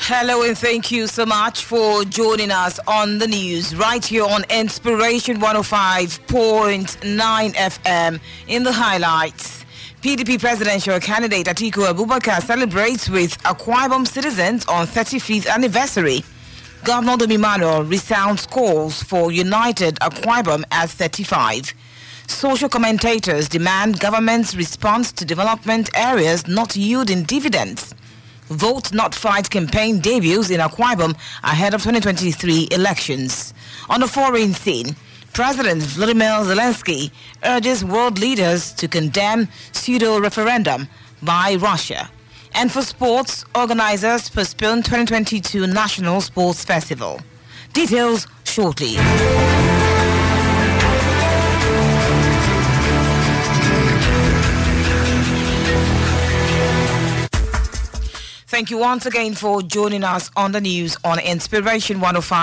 Hello and thank you so much for joining us on the news right here on Inspiration 105.9 FM. In the highlights, PDP presidential candidate Atiku Abubakar celebrates with Akwa Ibom citizens on 35th anniversary. Governor Dom Emmanuel resounds calls for united Akwa Ibom at 35. Social commentators demand government's response to development areas not yielding dividends. Vote Not Fight campaign debuts in Akwa Ibom ahead of 2023 elections. On the foreign scene, President Volodymyr Zelensky urges world leaders to condemn pseudo-referendum by Russia. And for sports, organizers postpone 2022 National Sports Festival. Details shortly. Thank you once again for joining us on the news on Inspiration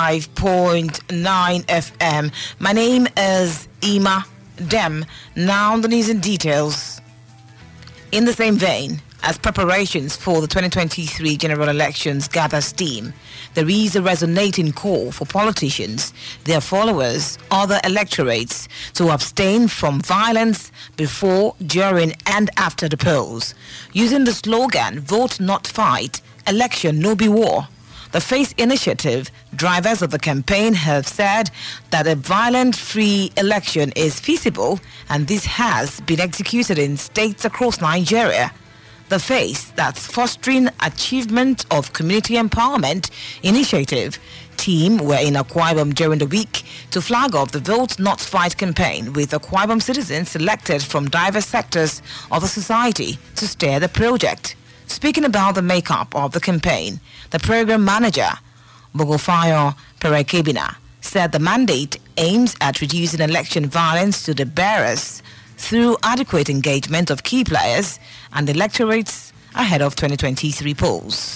105.9 FM. My name is Ima Dem. Now the news in details. In the same vein, as preparations for the 2023 general elections gather steam, there is a resonating call for politicians, their followers, other electorates to abstain from violence before, during and after the polls, using the slogan, Vote Not Fight, Election No Be War. The FACE initiative drivers of the campaign have said that a violent-free election is feasible, and this has been executed in states across Nigeria. The FACE, that's Fostering Achievement of Community Empowerment Initiative, team were in Akwa Ibom during the week to flag off the Vote Not Fight campaign with Akwa Ibom citizens selected from diverse sectors of the society to steer the project. Speaking about the makeup of the campaign, the program manager, Bogofayo Perekebina, said the mandate aims at reducing election violence to the bearers through adequate engagement of key players and electorates ahead of 2023 polls.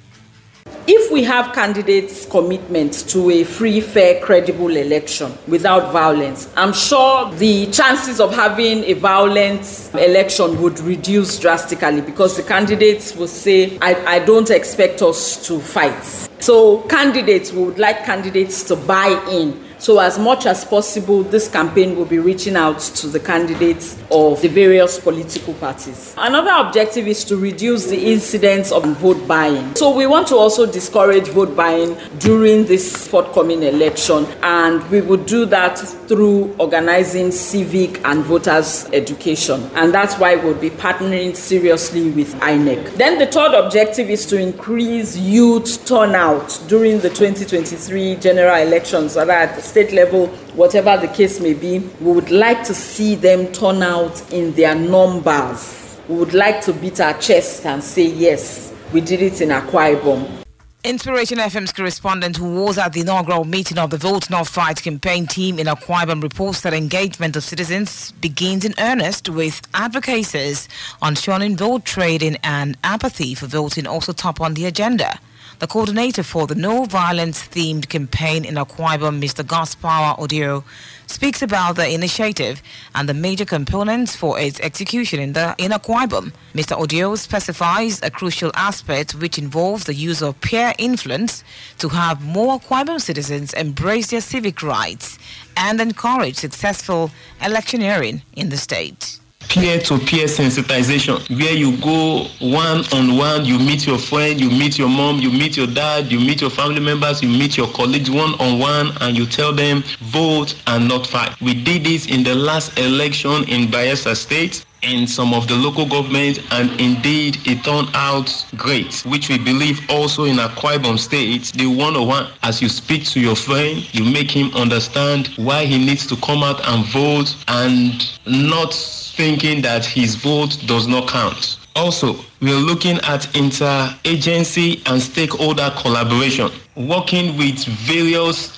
If we have candidates' commitment to a free, fair, credible election without violence, I'm sure the chances of having a violent election would reduce drastically, because the candidates will say, I don't expect us to fight. So we would like candidates to buy in. So as much as possible, this campaign will be reaching out to the candidates of the various political parties. Another objective is to reduce the incidence of vote buying. So we want to also discourage vote buying during this forthcoming election, and we would do that through organizing civic and voters' education. And that's why we'll be partnering seriously with INEC. Then the third objective is to increase youth turnout during the 2023 general elections, so that at the state level, whatever the case may be, we would like to see them turn out in their numbers. We would like to beat our chest and say, yes, we did it in Akwa Ibom. Inspiration FM's correspondent who was at the inaugural meeting of the Vote Not Fight campaign team in Akwa Ibom reports that engagement of citizens begins in earnest, with advocacies on shunning vote trading and apathy for voting also top on the agenda. The coordinator for the No Violence themed campaign in Akwa Ibom, Mr. Gospower Odio, speaks about the initiative and the major components for its execution in Akwa Ibom. Mr. Odio specifies a crucial aspect which involves the use of peer influence to have more Akwa Ibom citizens embrace their civic rights and encourage successful electioneering in the state. Peer-to-peer sensitization, where you go one-on-one, you meet your friend, you meet your mom, you meet your dad, you meet your family members, you meet your colleagues one-on-one, and you tell them, vote and not fight. We did this in the last election in Bayelsa State, in some of the local government, and indeed it turned out great, which we believe also in Akwa Ibom State. The one-on-one, as you speak to your friend, you make him understand why he needs to come out and vote, and not thinking that his vote does not count. Also, we are looking at interagency and stakeholder collaboration, working with various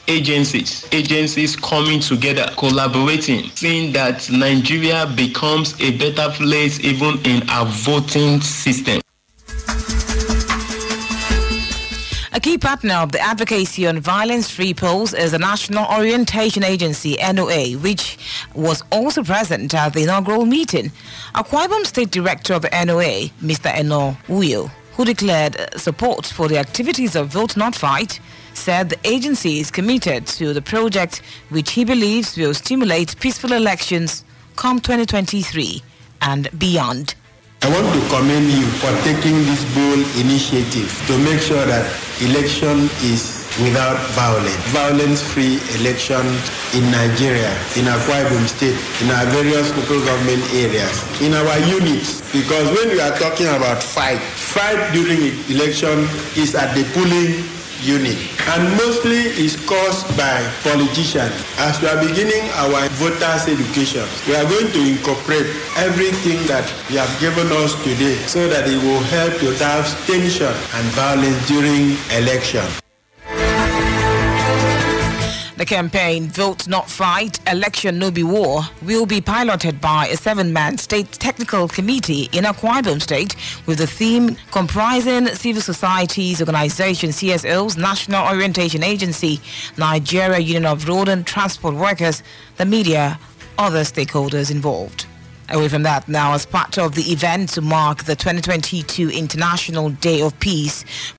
agencies coming together, collaborating, seeing that Nigeria becomes a better place even in our voting system. A key partner of the Advocacy on Violence-Free Polls is the National Orientation Agency, NOA, which was also present at the inaugural meeting. Akwa Ibom State Director of the NOA, Mr. Eno Uyo, who declared support for the activities of Vote Not Fight, said the agency is committed to the project, which he believes will stimulate peaceful elections come 2023 and beyond. I want to commend you for taking this bold initiative to make sure that election is without violence. Violence-free election in Nigeria, in Akwa Ibom State, in our various local government areas, in our units. Because when we are talking about fight during election is at the polling unit, and mostly is caused by politicians. As we are beginning our voters' education, we are going to incorporate everything that you have given us today so that it will help to have tension and violence during election. The campaign Vote Not Fight, Election No Be War will be piloted by a 7-man state technical committee in Akwa Ibom State with the theme comprising civil societies, organizations, CSOs, National Orientation Agency, Nigeria Union of Road and Transport Workers, the media, other stakeholders involved. Away from that now, as part of the event to mark the 2022 International Day of Peace,